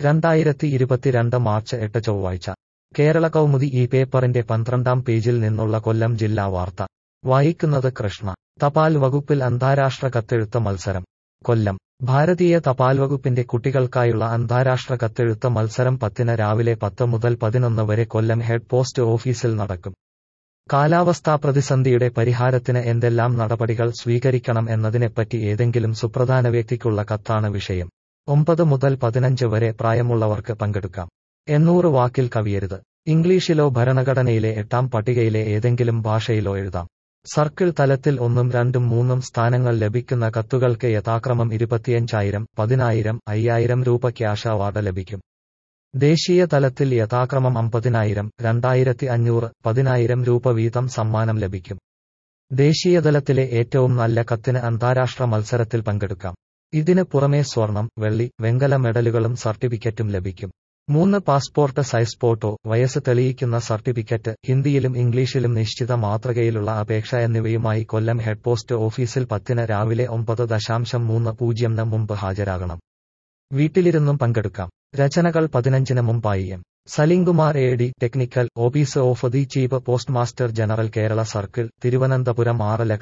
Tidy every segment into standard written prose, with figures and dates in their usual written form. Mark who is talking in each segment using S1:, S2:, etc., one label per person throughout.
S1: 2022 March 8 ചൊവ്വാഴ്ച കേരള കൗമുദി ഈ പേപ്പറിന്റെ 12-ാം പേജിൽ നിന്നുള്ള കൊല്ലം ജില്ലാ വാർത്ത വായിക്കുന്നത് കൃഷ്ണ. തപാൽ വകുപ്പിൽ അന്താരാഷ്ട്ര കത്തെഴുത്ത് മത്സരം. കൊല്ലം ഭാരതീയ തപാൽ വകുപ്പിന്റെ കുട്ടികൾക്കായുള്ള അന്താരാഷ്ട്ര കത്തെഴുത്ത് മത്സരം 10-ന് രാവിലെ 10 മുതൽ 11 വരെ കൊല്ലം ഹെഡ് പോസ്റ്റ് ഓഫീസിൽ നടക്കും. കാലാവസ്ഥാ പ്രതിസന്ധിയുടെ പരിഹാരത്തിന് എന്തെല്ലാം നടപടികൾ സ്വീകരിക്കണം എന്നതിനെപ്പറ്റി ഏതെങ്കിലും സുപ്രധാന വ്യക്തിക്കുള്ള കത്താണ് വിഷയം. 9 മുതൽ 15 വരെ പ്രായമുള്ളവർക്ക് പങ്കെടുക്കാം. 800 വാക്കിൽ കവിയരുത്. ഇംഗ്ലീഷിലോ ഭരണഘടനയിലെ 8-ാം പട്ടികയിലെ ഏതെങ്കിലും ഭാഷയിലോ എഴുതാം. സർക്കിൾ തലത്തിൽ 1ഉം 2ഉം 3ഉം സ്ഥാനങ്ങൾ ലഭിക്കുന്ന കത്തുകൾക്ക് യഥാക്രമം 25,000, 10,000, 5,000 രൂപ ക്യാഷ് അവാർഡ് ലഭിക്കും. ദേശീയ തലത്തിൽ യഥാക്രമം 50,000, 2,500, 10,000 രൂപ വീതം സമ്മാനം ലഭിക്കും. ദേശീയതലത്തിലെ ഏറ്റവും നല്ല കത്തിന് അന്താരാഷ്ട്ര മത്സരത്തിൽ പങ്കെടുക്കാം. ഇതിന് പുറമെ സ്വർണം, വെള്ളി, വെങ്കല മെഡലുകളും സർട്ടിഫിക്കറ്റും ലഭിക്കും. 3 പാസ്പോർട്ട് സൈസ് ഫോട്ടോ, വയസ്സ് തെളിയിക്കുന്ന സർട്ടിഫിക്കറ്റ്, ഹിന്ദിയിലും ഇംഗ്ലീഷിലും നിശ്ചിത മാതൃകയിലുള്ള അപേക്ഷ എന്നിവയുമായി കൊല്ലം ഹെഡ് പോസ്റ്റ് ഓഫീസിൽ 10-ന് രാവിലെ 9:30 മുമ്പ് ഹാജരാകണം. വീട്ടിലിരുന്നും പങ്കെടുക്കാം. രചനകൾ 15-ന് മുമ്പായി M. Salimkumar AD, technical office of the chief postmaster general, Kerala circle, Thiruvananthapuram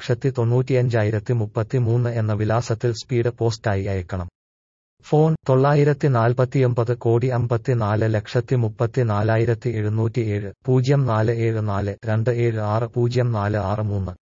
S1: 6,95,033 എന്ന വിലാസത്തിൽ സ്പീഡ് പോസ്റ്റായി അയക്കണം. ഫോൺ 949,54,34,707 0474 276 046 3.